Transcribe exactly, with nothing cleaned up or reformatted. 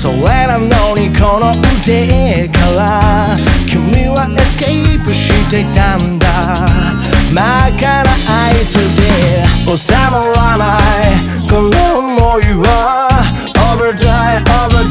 それなのにこの腕から君はエスケープしていたんだ。真っ赤な合図で収まらないこの想いは